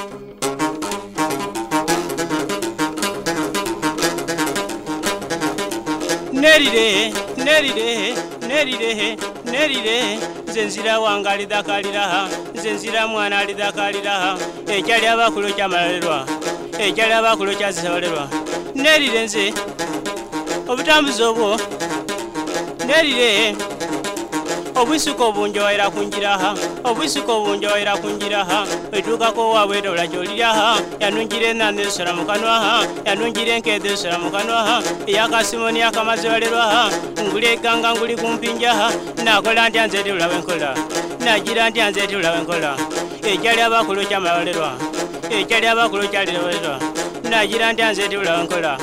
Nerire, nerire, nerire, nerire, zenzira wangali dakalira, zenzira mwana lidakalira, ekyali abakulu kyamalerwa, ekyali abakulu kyazisabalerwa. Nerire nze, obutambuzi obwo, nerire, obwisuka obunjowaira kunjiraha, obwisuka obunjowaira kunjiraha, etuukako waabwe dola gyoliraha, yanungira enanda esula mu kanwaha, yanungira enkeedo esula mu kanwaha, eyakasimoni akamaze walerwaha, nguli eganga nguli kumpinjaha, nakola ntya nze eti bulabe nkola, nagira ntya nze eti bulabe nkola, ekyali abakulu kyamabalerwa, ekyali abakulu kyalibalerwa, nagira ntya nze eti bulabe nkola.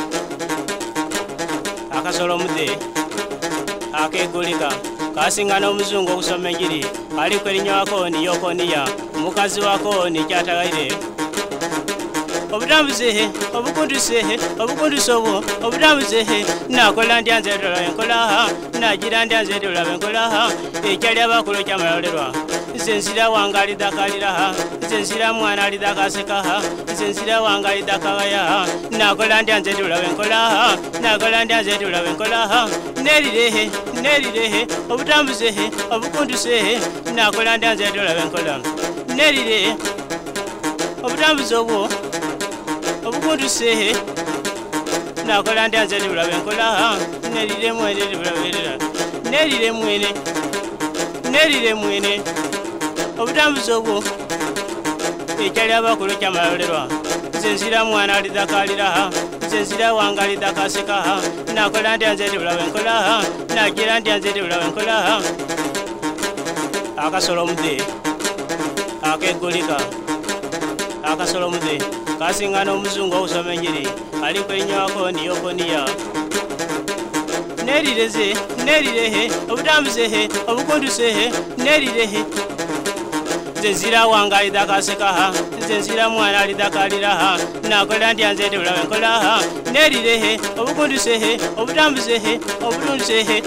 Akasolo omudde akeegulika kasingana omuzungu okusoma enjiri aliko erinnya Wakooni Yokoniya omukazi Wakooni kyatagaire obutambuze obukunduse obukunduse obwo obutambuze nakola ntya nze tolabe nkola nagira ntya nze tolabe nkola ekyali abakulu kyamayolerwa zenzira wange alidakalira zenzira mwana alidakaseka zenzira wange alidakagaya nakola ntya nze tolabe nkola nakola ntya nze tolabe nkola nerire nerire obutambuze obukunduse nakola ntya nze tolabe nkola nerire obutambuze obwo obukunduse nakola ntya nze tolabe nkola nerire mwene tebulaberera nerire mwene nerire mwene obutambuzi obwo ekyali abakulu kyamayolerwa zenzira mwana alidakalira zenzira wange alidakaseka nakola ntya nze tebulabe nkola nagira ntya nze tebulabe nkola. Akasolo omudde akeegulika akasolo omudde kasingana omuzungu okusoma enjiri aliko erinnya Wakooni Yokoniya nerireze nerirehe obutambuze obukunduse nerirehe zenzira wange alidakaseka zenzira mwana alidakalira nakola ntya nze tebulabe nkola nerirehe obukunduse obutambuze obutunduse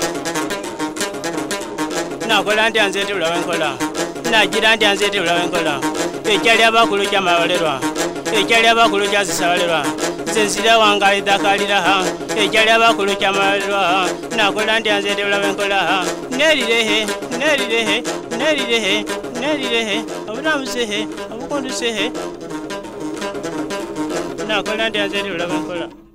nakola ntya nze tebulabe nkola nagira ntya nze tebulabe nkola ekyali abakulu kyamayolerwa ekyali abakulu kyazisabalerwa zenzira wange alidakalira ekyali abakulu kyamayolerwa nakola ntya nze tebulabe nkola nerirehe nerirehe nerirehe nerirehe obutambuze obukunduse nakola ntya nze tebulabe nkola.